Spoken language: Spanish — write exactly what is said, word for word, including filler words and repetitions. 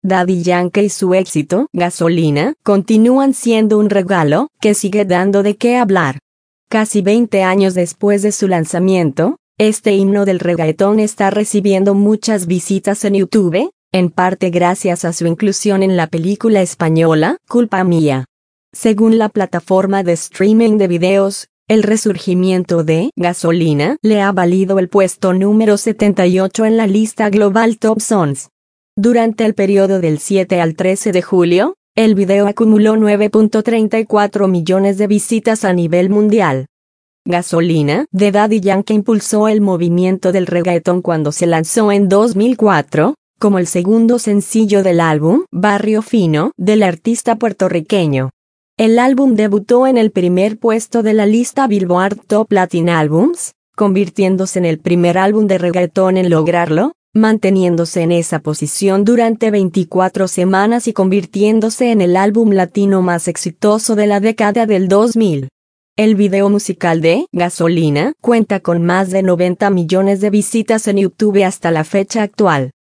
Daddy Yankee y su éxito, Gasolina, continúan siendo un regalo que sigue dando de qué hablar. Casi veinte años después de su lanzamiento, este himno del reggaetón está recibiendo muchas visitas en YouTube, en parte gracias a su inclusión en la película española Culpa Mía. Según la plataforma de streaming de videos, el resurgimiento de Gasolina le ha valido el puesto número setenta y ocho en la lista global Top Songs. Durante el periodo del siete al trece de julio, el video acumuló nueve punto treinta y cuatro millones de visitas a nivel mundial. Gasolina, de Daddy Yankee, impulsó el movimiento del reggaetón cuando se lanzó en dos mil cuatro, como el segundo sencillo del álbum Barrio Fino del artista puertorriqueño. El álbum debutó en el primer puesto de la lista Billboard Top Latin Albums, convirtiéndose en el primer álbum de reggaetón en lograrlo, manteniéndose en esa posición durante veinticuatro semanas y convirtiéndose en el álbum latino más exitoso de la década del dos mil. El video musical de Gasolina cuenta con más de noventa millones de visitas en YouTube hasta la fecha actual.